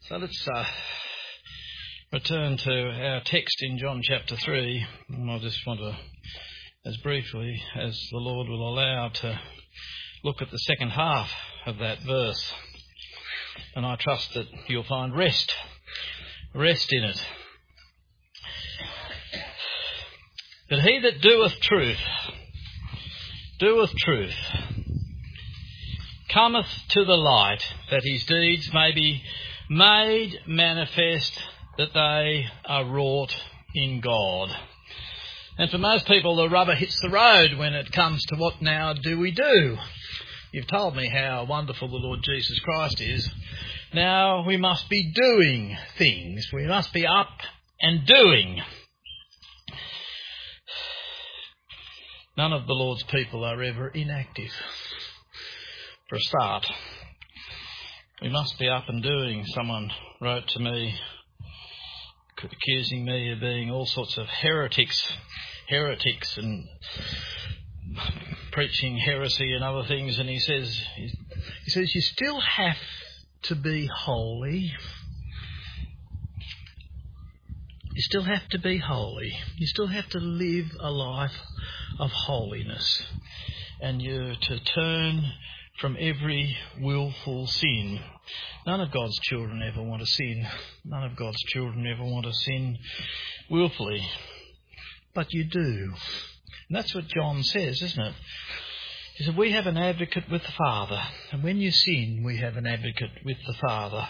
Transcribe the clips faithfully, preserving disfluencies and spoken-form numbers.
So let's uh, return to our text in John chapter three. And I just want to, as briefly as the Lord will allow, to look at the second half of that verse. And I trust that you'll find rest, rest in it. But he that doeth truth, doeth truth, cometh to the light, that his deeds may be made manifest, that they are wrought in God. And for most people, the rubber hits the road when it comes to what now do we do. You've told me how wonderful the Lord Jesus Christ is. Now we must be doing things. We must be up and doing. None of the Lord's people are ever inactive. For a start, we must be up and doing. Someone wrote to me accusing me of being all sorts of heretics, heretics and preaching heresy and other things, and he says, he says, you still have to be holy. You still have to be holy. You still have to live a life of holiness, and you're to turn from every willful sin. None of God's children ever want to sin. None of God's children ever want to sin willfully. But you do. And that's what John says, isn't it? He said, we have an advocate with the Father. And when you sin, we have an advocate with the Father.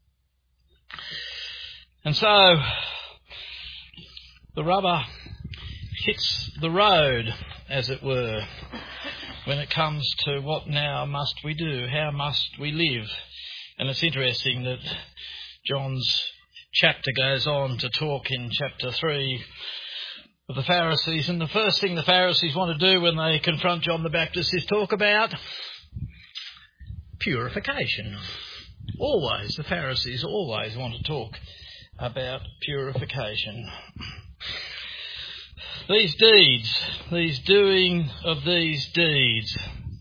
And so, the rubber hits the road, as it were, when it comes to what now must we do, how must we live. And it's interesting that John's chapter goes on to talk in chapter three of the Pharisees, and the first thing the Pharisees want to do when they confront John the Baptist is talk about purification. Always, the Pharisees always want to talk about purification. These deeds, these doing of these deeds,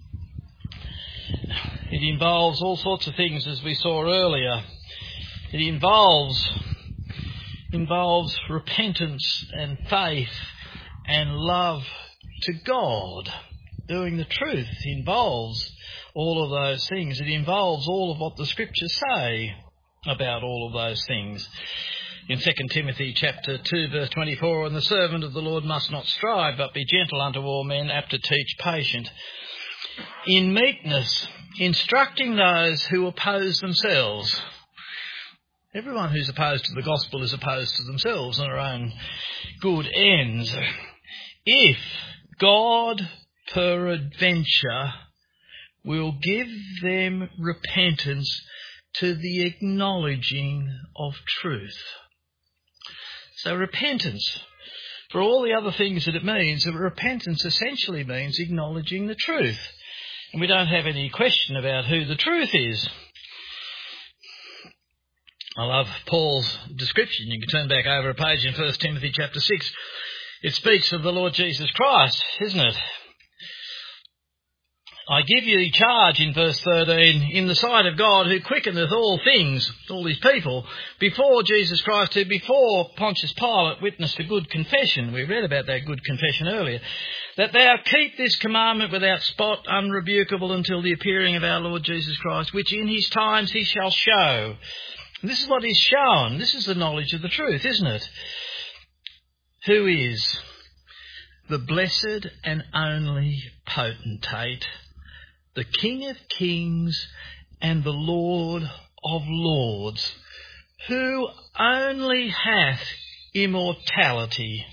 it involves all sorts of things, as we saw earlier. It involves involves repentance and faith and love to God. Doing the truth involves all of those things. It involves all of what the Scriptures say about all of those things. In Second Timothy chapter two, verse twenty-four, and the servant of the Lord must not strive, but be gentle unto all men, apt to teach, patient, in meekness, instructing those who oppose themselves. Everyone who's opposed to the gospel is opposed to themselves and their own good ends. If God peradventure will give them repentance to the acknowledging of truth. So repentance, for all the other things that it means, repentance essentially means acknowledging the truth. And we don't have any question about who the truth is. I love Paul's description. You can turn back over a page in First Timothy chapter six. It speaks of the Lord Jesus Christ, isn't it? I give you charge in verse thirteen, in the sight of God who quickeneth all things, all these people, before Jesus Christ, who before Pontius Pilate witnessed a good confession. We read about that good confession earlier. That thou keep this commandment without spot, unrebukable, until the appearing of our Lord Jesus Christ, which in his times he shall show. And this is what is shown. This is the knowledge of the truth, isn't it? Who is the blessed and only potentate, the King of kings and the Lord of lords, who only hath immortality,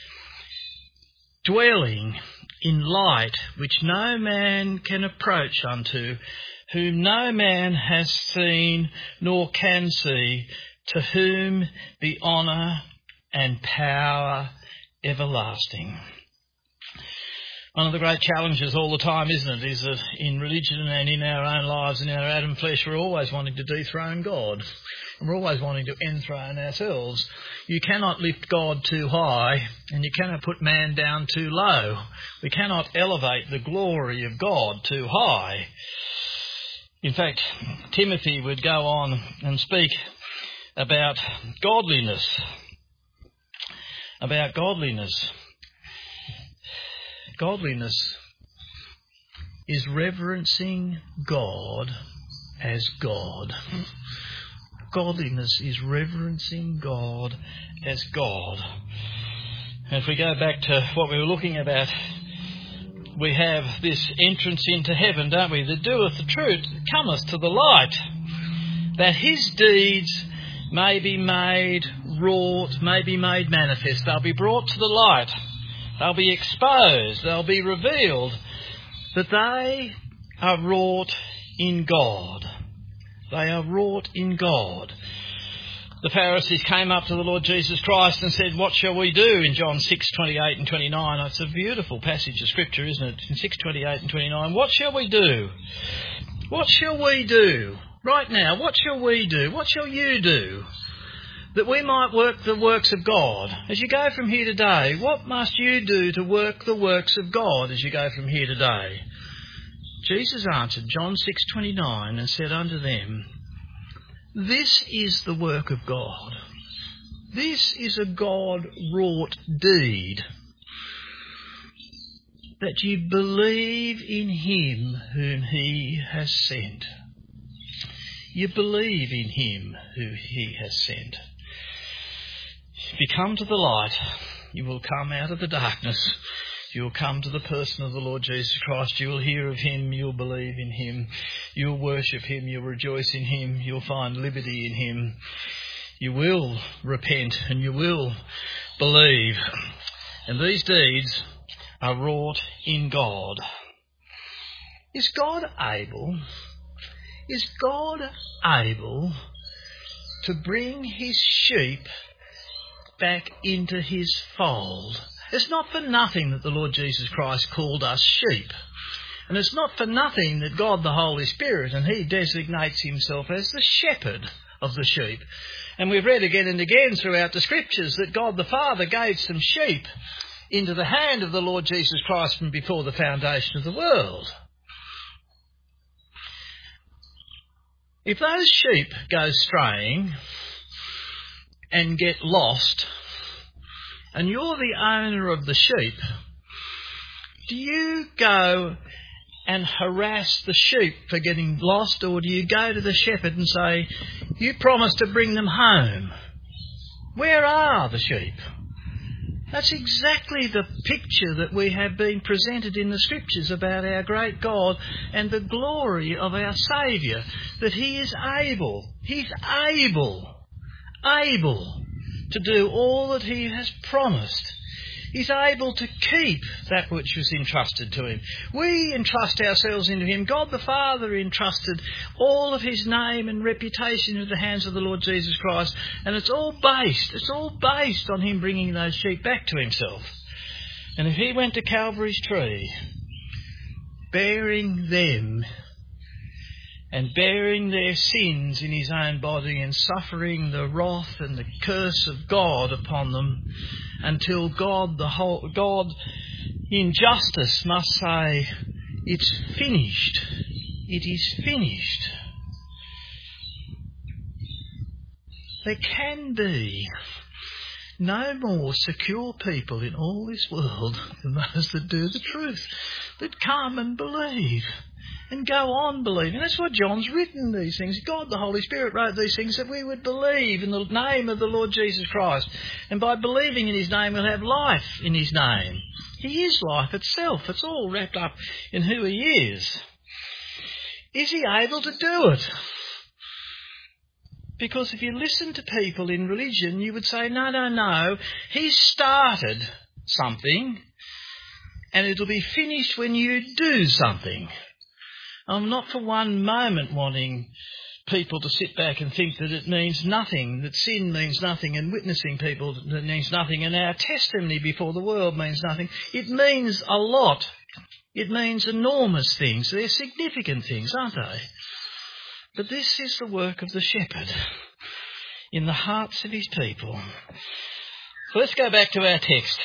dwelling in light which no man can approach unto, whom no man has seen nor can see, to whom be honour and power everlasting. One of the great challenges all the time, isn't it, is that in religion and in our own lives, in our Adam flesh, we're always wanting to dethrone God. And we're always wanting to enthrone ourselves. You cannot lift God too high, and you cannot put man down too low. We cannot elevate the glory of God too high. In fact, Timothy would go on and speak about godliness. About godliness. Godliness is reverencing God as God. Godliness is reverencing God as God. And if we go back to what we were looking about, we have this entrance into heaven, don't we? That doeth the truth, cometh to the light, that his deeds may be made wrought, may be made manifest. They'll be brought to the light. They'll be exposed. They'll be revealed. That they are wrought in God. They are wrought in God. The Pharisees came up to the Lord Jesus Christ and said, what shall we do? In John six, twenty-eight and twenty-nine. It's a beautiful passage of Scripture, isn't it? In six, twenty-eight and twenty-nine. What shall we do? What shall we do? Right now, what shall we do? What shall you do? That we might work the works of God. As you go from here today, what must you do to work the works of God as you go from here today? Jesus answered, John six, twenty-nine, and said unto them, this is the work of God. This is a God-wrought deed, that you believe in him whom he has sent. You believe in him who he has sent. If you come to the light, you will come out of the darkness. You will come to the person of the Lord Jesus Christ. You will hear of him. You'll believe in him. You'll worship him. You'll rejoice in him. You'll find liberty in him. You will repent and you will believe. And these deeds are wrought in God. Is God able? Is God able to bring his sheep back into his fold? It's not for nothing that the Lord Jesus Christ called us sheep. And it's not for nothing that God the Holy Spirit, and he designates himself as the shepherd of the sheep. And we've read again and again throughout the Scriptures that God the Father gave some sheep into the hand of the Lord Jesus Christ from before the foundation of the world. If those sheep go straying and get lost, and you're the owner of the sheep, do you go and harass the sheep for getting lost, or do you go to the shepherd and say, you promised to bring them home? Where are the sheep? That's exactly the picture that we have been presented in the Scriptures about our great God and the glory of our Saviour, that he is able, he's able, able to do all that he has promised. He's able to keep that which was entrusted to him. We entrust ourselves into him. God the Father entrusted all of his name and reputation into the hands of the Lord Jesus Christ. And it's all based, it's all based on him bringing those sheep back to himself. And if he went to Calvary's tree, bearing them and bearing their sins in his own body and suffering the wrath and the curse of God upon them, until God, the whole, God in justice must say, it's finished. It is finished. There can be no more secure people in all this world than those that do the truth, that come and believe and go on believing. That's what John's written, these things. God, the Holy Spirit, wrote these things that we would believe in the name of the Lord Jesus Christ. And by believing in his name, we'll have life in his name. He is life itself. It's all wrapped up in who he is. Is he able to do it? Because if you listen to people in religion, you would say, no, no, no, he started something and it'll be finished when you do something. I'm not for one moment wanting people to sit back and think that it means nothing, that sin means nothing, and witnessing people that means nothing, and our testimony before the world means nothing. It means a lot. It means enormous things. They're significant things, aren't they? But this is the work of the shepherd in the hearts of his people. So let's go back to our text.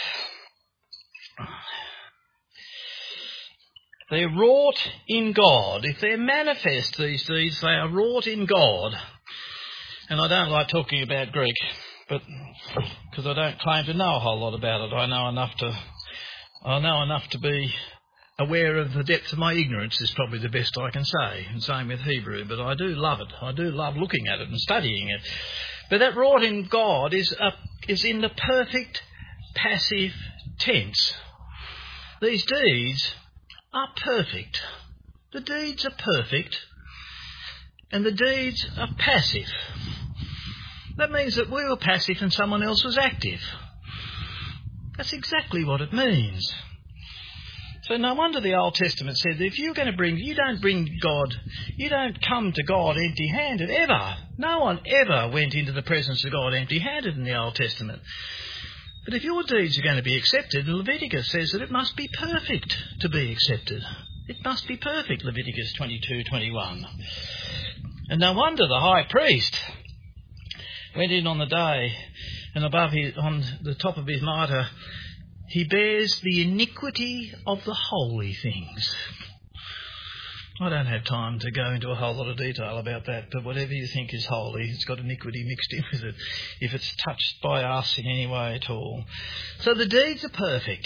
They're wrought in God. If they're manifest, these deeds, they are wrought in God. And I don't like talking about Greek, but because I don't claim to know a whole lot about it. I know enough to, I know enough to be aware of the depth of my ignorance is probably the best I can say. And same with Hebrew, but I do love it. I do love looking at it and studying it. But that wrought in God is a, is in the perfect passive tense. These deeds are perfect. The deeds are perfect, and the deeds are passive. That means that we were passive and someone else was active. That's exactly what it means. So no wonder the Old Testament said that if you're going to bring, you don't bring God, you don't come to God empty-handed, ever. No one ever went into the presence of God empty-handed in the Old Testament. But if your deeds are going to be accepted, Leviticus says that it must be perfect to be accepted. It must be perfect, Leviticus twenty-two twenty-one. And no wonder the high priest went in on the day, and above his, on the top of his mitre, he bears the iniquity of the holy things. I don't have time to go into a whole lot of detail about that, but whatever you think is holy, it's got iniquity mixed in with it, if it's touched by us in any way at all. So the deeds are perfect.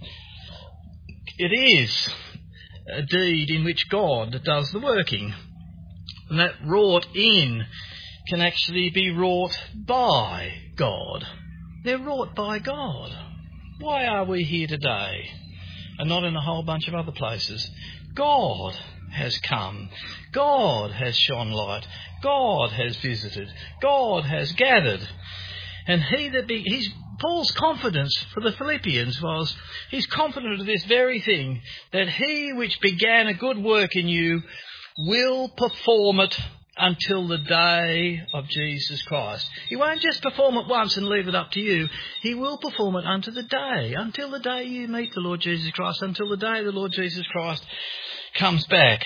It is a deed in which God does the working. And that wrought in can actually be wrought by God. They're wrought by God. Why are we here today and not in a whole bunch of other places? God has come. God has shone light. God has visited. God has gathered. And he that be, he's, Paul's confidence for the Philippians was, he's confident of this very thing, that he which began a good work in you will perform it until the day of Jesus Christ. He won't just perform it once and leave it up to you. He will perform it unto the day, until the day you meet the Lord Jesus Christ, until the day the Lord Jesus Christ comes back.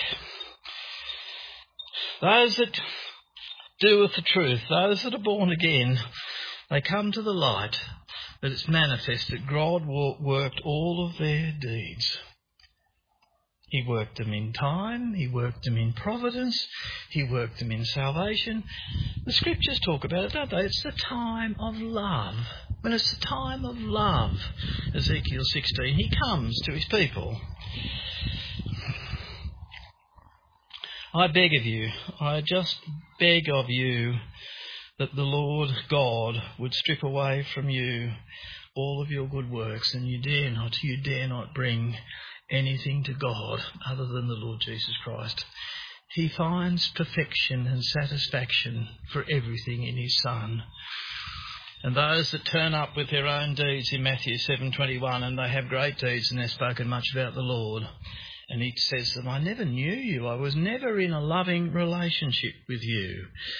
Those that do with the truth, those that are born again, they come to the light that it's manifest that God worked all of their deeds. He worked them in time, he worked them in providence, he worked them in salvation. The scriptures talk about it, don't they? It's the time of love. When it's the time of love, Ezekiel sixteen, he comes to his people. I beg of you, I just beg of you that the Lord God would strip away from you all of your good works, and you dare not, you dare not bring anything to God other than the Lord Jesus Christ. He finds perfection and satisfaction for everything in his Son. And those that turn up with their own deeds in Matthew seven twenty-one, and they have great deeds and they've spoken much about the Lord, and he says to them, I never knew you. I was never in a loving relationship with you.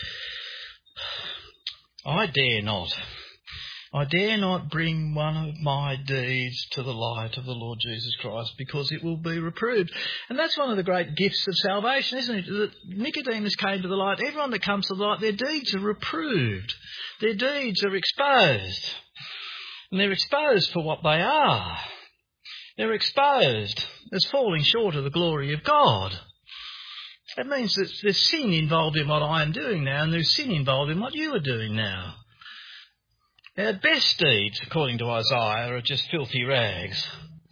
I dare not. I dare not bring one of my deeds to the light of the Lord Jesus Christ, because it will be reproved. And that's one of the great gifts of salvation, isn't it? That Nicodemus came to the light. Everyone that comes to the light, their deeds are reproved. Their deeds are exposed. And they're exposed for what they are. They're exposed as falling short of the glory of God. That means that there's sin involved in what I am doing now, and there's sin involved in what you are doing now. Our best deeds, according to Isaiah, are just filthy rags.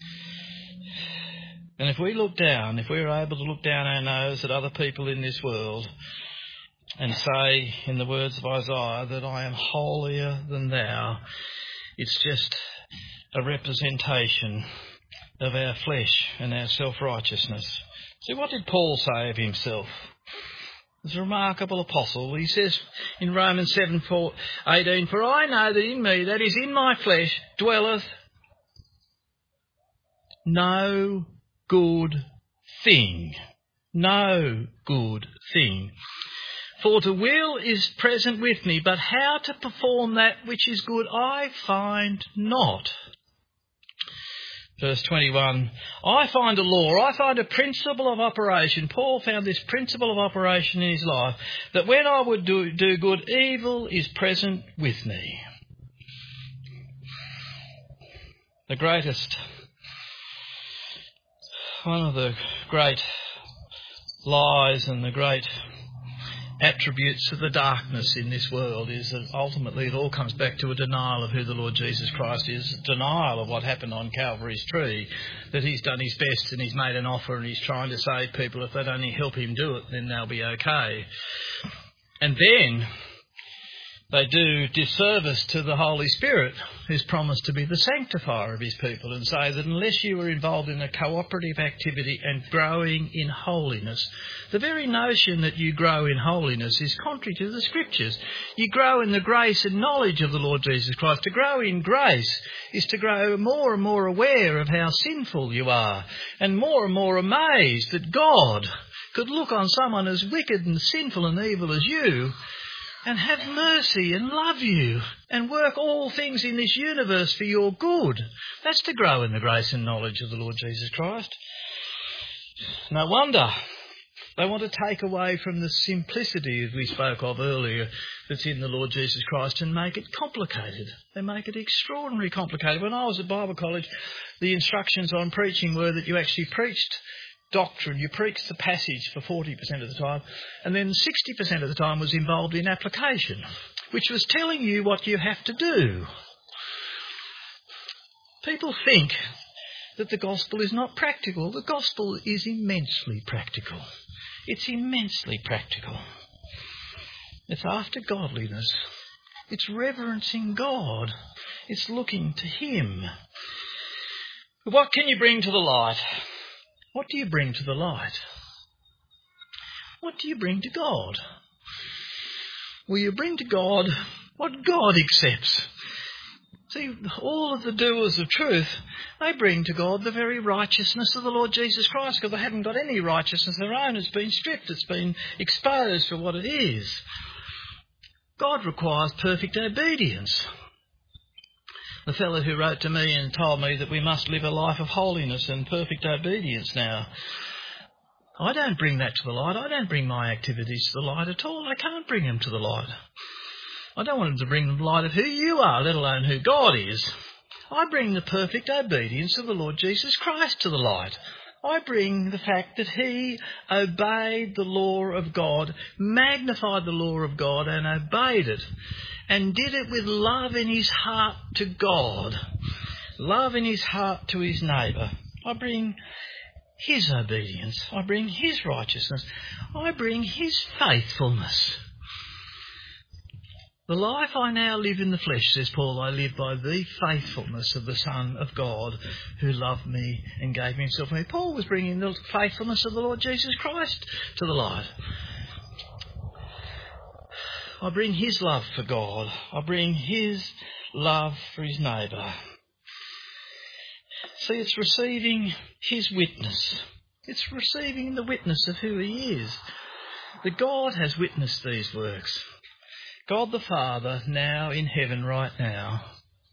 And if we look down, if we're able to look down our nose at other people in this world and say, in the words of Isaiah, that I am holier than thou, it's just a representation of our flesh and our self-righteousness. See, what did Paul say of himself? He's a remarkable apostle. He says in Romans seven eighteen, for I know that in me, that is in my flesh, dwelleth no good thing. No good thing. For to will is present with me, but how to perform that which is good I find not. Verse twenty-one, I find a law, I find a principle of operation. Paul found this principle of operation in his life, that when I would do, do good, evil is present with me. The greatest, one of the great lies and the great attributes of the darkness in this world is that ultimately it all comes back to a denial of who the Lord Jesus Christ is, a denial of what happened on Calvary's tree, that he's done his best and he's made an offer and he's trying to save people. If they'd only help him do it, then they'll be okay. And then they do disservice to the Holy Spirit, who's promised to be the sanctifier of his people, and say that unless you are involved in a cooperative activity and growing in holiness, the very notion that you grow in holiness is contrary to the Scriptures. You grow in the grace and knowledge of the Lord Jesus Christ. To grow in grace is to grow more and more aware of how sinful you are, and more and more amazed that God could look on someone as wicked and sinful and evil as you and have mercy and love you and work all things in this universe for your good. That's to grow in the grace and knowledge of the Lord Jesus Christ. No wonder they want to take away from the simplicity that we spoke of earlier that's in the Lord Jesus Christ and make it complicated. They make it extraordinarily complicated. When I was at Bible college, the instructions on preaching were that you actually preached doctrine, you preached the passage for forty percent of the time, and then sixty percent of the time was involved in application, which was telling you what you have to do. People think that the gospel is not practical. The gospel is immensely practical. It's immensely practical. It's after godliness. It's reverencing God. It's looking to him. What can you bring to the light? What do you bring to the light? What do you bring to God? Well, you bring to God what God accepts. See, all of the doers of truth, they bring to God the very righteousness of the Lord Jesus Christ, because they haven't got any righteousness of their own. It's been stripped. It's been exposed for what it is. God requires perfect obedience. The fellow who wrote to me and told me that we must live a life of holiness and perfect obedience now, I don't bring that to the light. I don't bring my activities to the light at all. I can't bring them to the light. I don't want them to bring the light of who you are, let alone who God is. I bring the perfect obedience of the Lord Jesus Christ to the light. I bring the fact that he obeyed the law of God, magnified the law of God and obeyed it, and did it with love in his heart to God, love in his heart to his neighbour. I bring his obedience. I bring his righteousness. I bring his faithfulness. The life I now live in the flesh, says Paul, I live by the faithfulness of the Son of God who loved me and gave himself for me. Paul was bringing the faithfulness of the Lord Jesus Christ to the light. I bring his love for God. I bring his love for his neighbour. See, it's receiving his witness. It's receiving the witness of who he is. That God has witnessed these works. God the Father, now in heaven right now,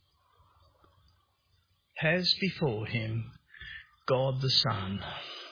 has before him God the Son.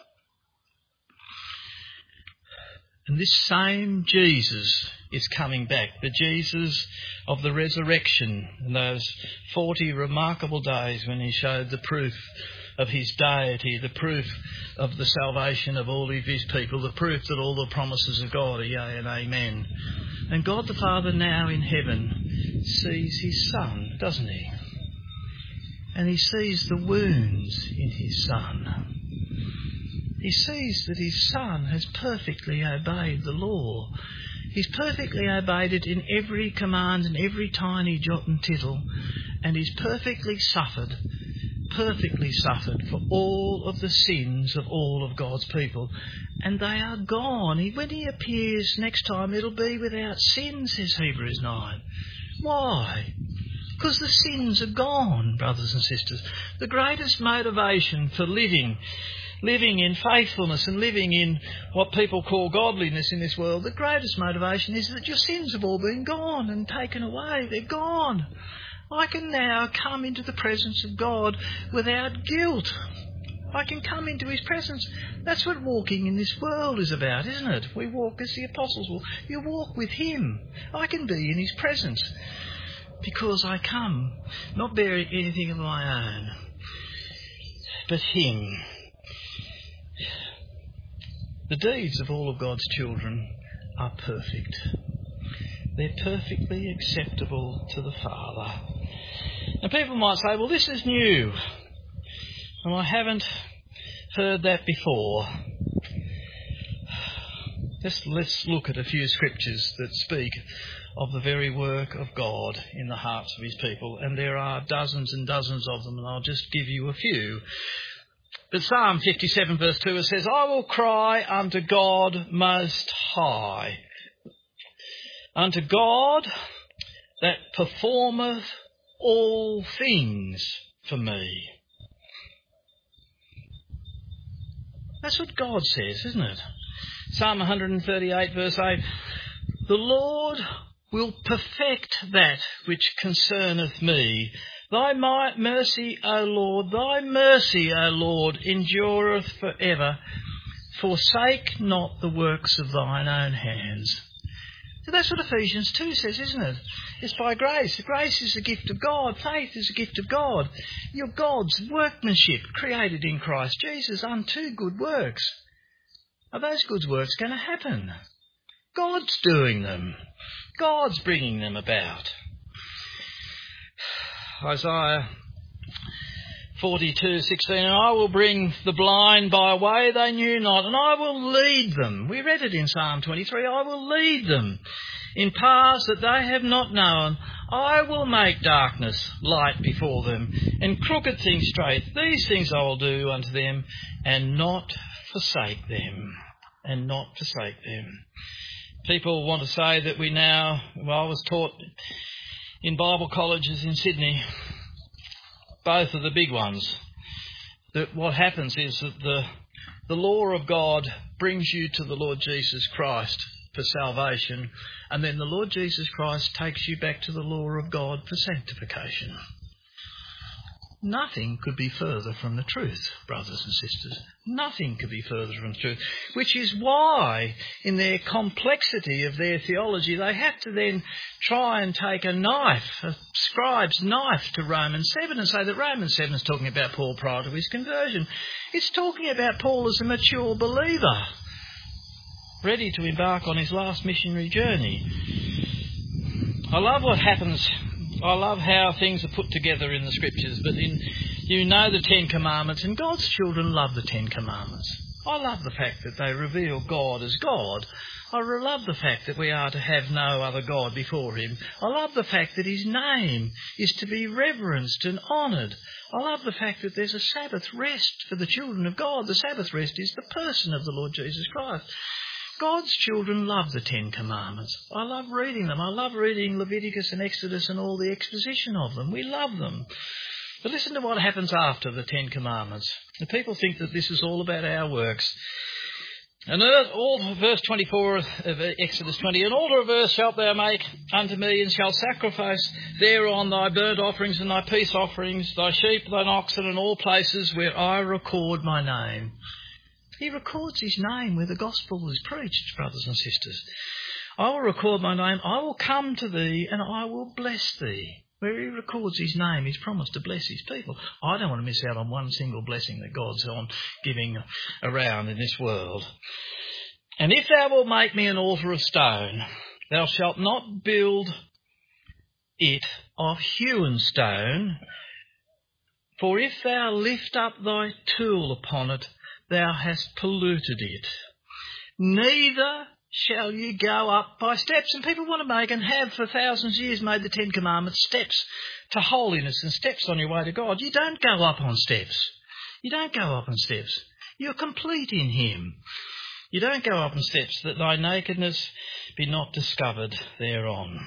And this same Jesus is coming back, the Jesus of the resurrection, and those forty remarkable days when he showed the proof of his deity, the proof of the salvation of all of his people, the proof that all the promises of God are yea and amen. And God the Father now in heaven sees his Son, doesn't he? And he sees the wounds in his Son. He sees that his Son has perfectly obeyed the law. He's perfectly obeyed it in every command and every tiny jot and tittle. And he's perfectly suffered, perfectly suffered for all of the sins of all of God's people. And they are gone. He, when he appears next time, it'll be without sin, says Hebrews nine. Why? Because the sins are gone, brothers and sisters. The greatest motivation for living living in faithfulness and living in what people call godliness in this world, the greatest motivation is that your sins have all been gone and taken away. They're gone. I can now come into the presence of God without guilt. I can come into his presence. That's what walking in this world is about, isn't it? We walk as the apostles walk. You walk with him. I can be in his presence because I come, not bearing anything of my own, but him. The deeds of all of God's children are perfect. They're perfectly acceptable to the Father. And people might say, well, this is new, and I haven't heard that before. Just let's look at a few scriptures that speak of the very work of God in the hearts of his people. And there are dozens and dozens of them, and I'll just give you a few. But Psalm fifty-seven verse two, it says, I will cry unto God most high, unto God that performeth all things for me. That's what God says, isn't it? Psalm one thirty-eight verse eight, the Lord will perfect that which concerneth me. Thy mercy, O Lord, thy mercy, O Lord, endureth for ever. Forsake not the works of thine own hands. So that's what Ephesians two says, isn't it? It's by grace. Grace is a gift of God. Faith is a gift of God. You're God's workmanship, created in Christ Jesus unto good works. Are those good works going to happen? God's doing them. God's bringing them about. Isaiah forty-two sixteen, and I will bring the blind by a way they knew not, and I will lead them. We read it in Psalm twenty-three. I will lead them in paths that they have not known. I will make darkness light before them, and crooked things straight. These things I will do unto them, and not forsake them. And not forsake them. People want to say that we now, well, I was taught in Bible colleges in Sydney, both of the big ones, that what happens is that the, the law of God brings you to the Lord Jesus Christ for salvation, and then the Lord Jesus Christ takes you back to the law of God for sanctification. Nothing could be further from the truth, brothers and sisters. Nothing could be further from the truth, which is why, in their complexity of their theology, they have to then try and take a knife, a scribe's knife, to Romans seven and say that Romans seven is talking about Paul prior to his conversion. It's talking about Paul as a mature believer, ready to embark on his last missionary journey. I love what happens. I love how things are put together in the Scriptures, but in, you know the Ten Commandments, and God's children love the Ten Commandments. I love the fact that they reveal God as God. I love the fact that we are to have no other God before him. I love the fact that his name is to be reverenced and honoured. I love the fact that there's a Sabbath rest for the children of God. The Sabbath rest is the person of the Lord Jesus Christ. God's children love the Ten Commandments. I love reading them. I love reading Leviticus and Exodus and all the exposition of them. We love them. But listen to what happens after the Ten Commandments. The people think that this is all about our works. And all, verse twenty-four of Exodus twenty, an altar of earth shalt thou make unto me, and shalt sacrifice thereon thy burnt offerings and thy peace offerings, thy sheep, thine oxen, and all places where I record my name. He records his name where the gospel is preached, brothers and sisters. I will record my name, I will come to thee, and I will bless thee. Where he records his name, he's promised to bless his people. I don't want to miss out on one single blessing that God's on giving around in this world. And if thou wilt make me an altar of stone, thou shalt not build it of hewn stone, for if thou lift up thy tool upon it, thou hast polluted it. Neither shall you go up by steps. And people want to make, and have for thousands of years made the Ten Commandments steps to holiness and steps on your way to God. You don't go up on steps. You don't go up on steps. You're complete in him. You don't go up on steps that thy nakedness be not discovered thereon.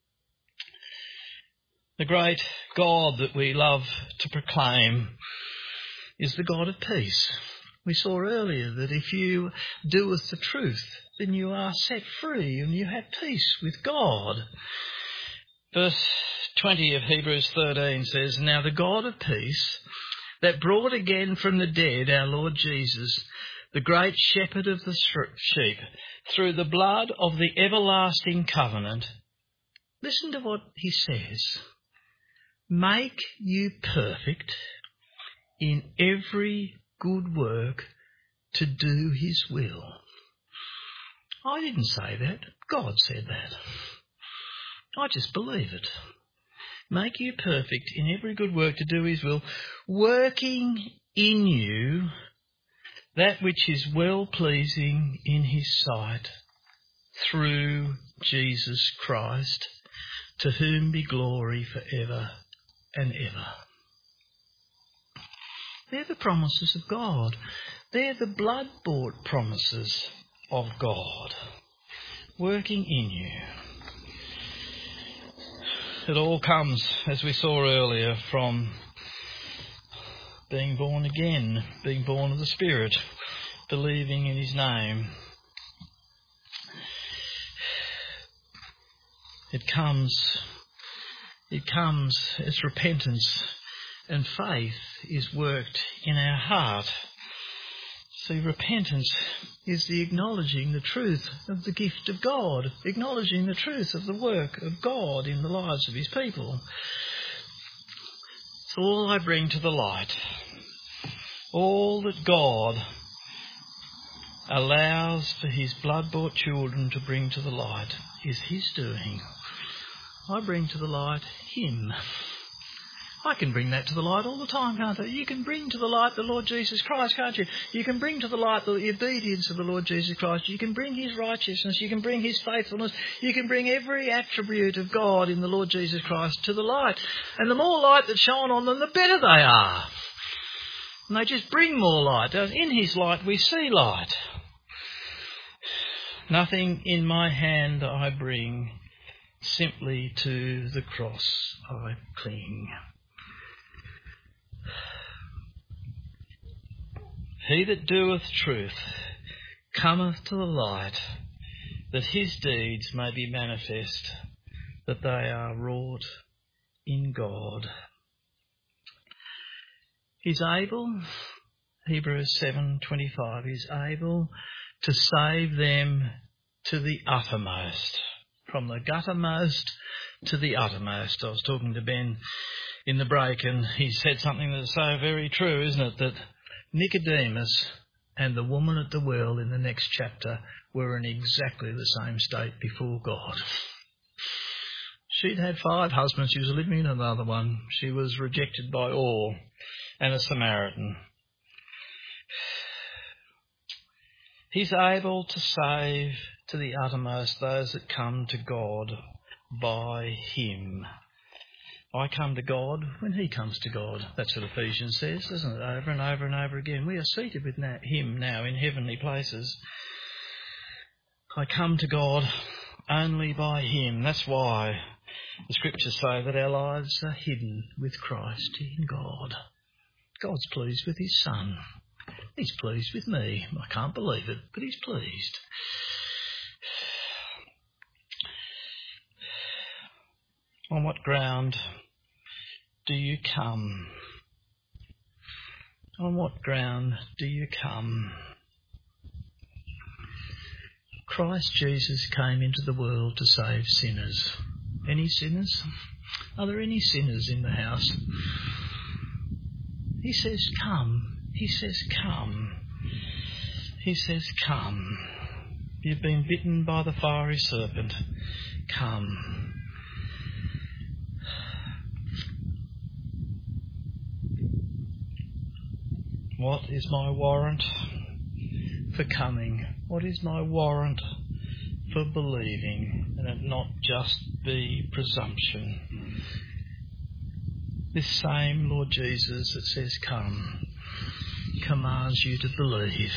The great God that we love to proclaim is the God of peace. We saw earlier that if you do with the truth, then you are set free and you have peace with God. Verse twenty of Hebrews thirteen says, now the God of peace, that brought again from the dead our Lord Jesus, the great shepherd of the sheep, through the blood of the everlasting covenant, listen to what he says, make you perfect in every good work to do his will. I didn't say that. God said that. I just believe it. Make you perfect in every good work to do his will, working in you that which is well-pleasing in his sight, through Jesus Christ, to whom be glory for ever and ever. They're the promises of God. They're the blood-bought promises of God, working in you. It all comes, as we saw earlier, from being born again, being born of the Spirit, believing in his name. It comes, it comes as repentance and faith is worked in our heart. See, repentance is the acknowledging the truth of the gift of God, acknowledging the truth of the work of God in the lives of his people. It's all I bring to the light. All that God allows for his blood-bought children to bring to the light is his doing. I bring to the light him. I can bring that to the light all the time, can't I? You can bring to the light the Lord Jesus Christ, can't you? You can bring to the light the obedience of the Lord Jesus Christ. You can bring his righteousness. You can bring his faithfulness. You can bring every attribute of God in the Lord Jesus Christ to the light. And the more light that shone on them, the better they are. And they just bring more light. In his light we see light. Nothing in my hand I bring, simply to the cross I cling. He that doeth truth cometh to the light, that his deeds may be manifest, that they are wrought in God. He's able, Hebrews seven twenty-five, he's able to save them to the uttermost, from the guttermost to the uttermost. I was talking to Ben in the break and he said something that's so very true, isn't it, that Nicodemus and the woman at the well in the next chapter were in exactly the same state before God. She'd had five husbands. She was living in another one. She was rejected by all, and a Samaritan. He's able to save to the uttermost those that come to God by him. I come to God when he comes to God. That's what Ephesians says, doesn't it? Over and over and over again. We are seated with him now in heavenly places. I come to God only by him. That's why the scriptures say that our lives are hidden with Christ in God. God's pleased with his Son. He's pleased with me. I can't believe it, but he's pleased. On what ground do you come? On what ground do you come? Christ Jesus came into the world to save sinners. Any sinners? Are there any sinners in the house? He says, come. He says, come. He says, come. You've been bitten by the fiery serpent. Come. What is my warrant for coming? What is my warrant for believing? And it not just be presumption. This same Lord Jesus that says come commands you to believe.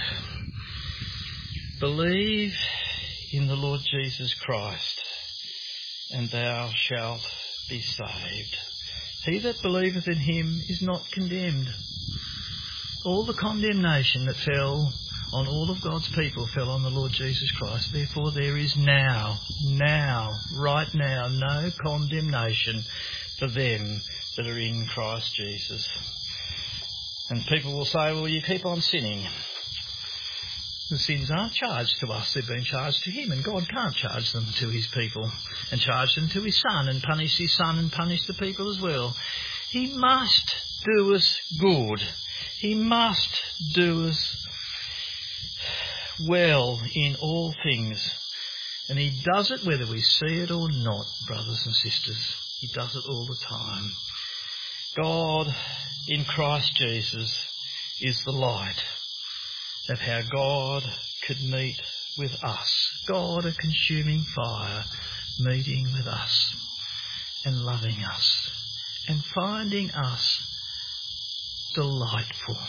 Believe in the Lord Jesus Christ, and thou shalt be saved. He that believeth in him is not condemned. All the condemnation that fell on all of God's people fell on the Lord Jesus Christ. Therefore there is now, now, right now, no condemnation for them that are in Christ Jesus. And people will say, well, you keep on sinning. The sins aren't charged to us, they've been charged to him, and God can't charge them to his people and charge them to his Son and punish his Son and punish the people as well. He must do us good. He must do us well in all things And he does it whether we see it or not, brothers and sisters. He does it all the time. God in Christ Jesus is the light of how God could meet with us. God, a consuming fire, meeting with us and loving us and finding us delightful.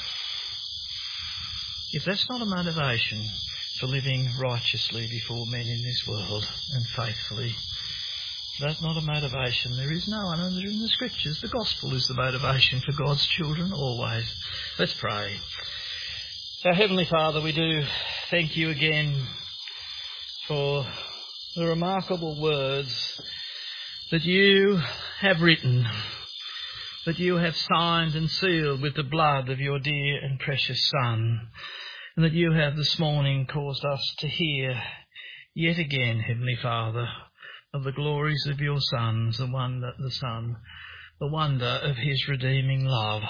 If that's not a motivation for living righteously before men in this world and faithfully, if that's not a motivation, there is no one other in the Scriptures. The gospel is the motivation for God's children always. Let's pray. Our Heavenly Father, we do thank you again for the remarkable words that you have written, that you have signed and sealed with the blood of your dear and precious Son, and that you have this morning caused us to hear yet again, Heavenly Father, of the glories of your Son, the wonder, the Son, the wonder of his redeeming love,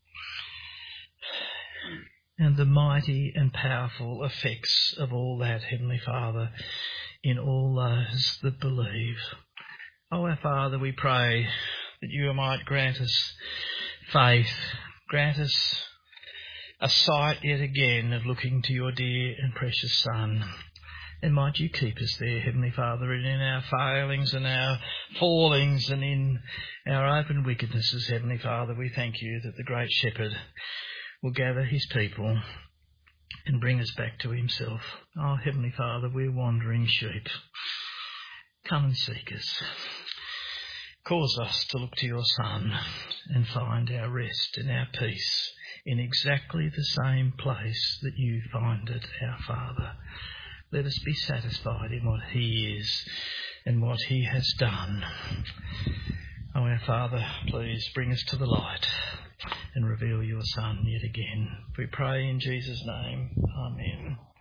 and the mighty and powerful effects of all that, Heavenly Father, in all those that believe. Oh, our Father, we pray that you might grant us faith, grant us a sight yet again of looking to your dear and precious Son. And might you keep us there, Heavenly Father, and in our failings and our fallings and in our open wickednesses, Heavenly Father, we thank you that the great Shepherd will gather his people and bring us back to himself. Oh, Heavenly Father, we're wandering sheep. Come and seek us. Cause us to look to your Son and find our rest and our peace in exactly the same place that you find it, our Father. Let us be satisfied in what he is and what he has done. Oh, our Father, please bring us to the light and reveal your Son yet again. We pray in Jesus' name. Amen.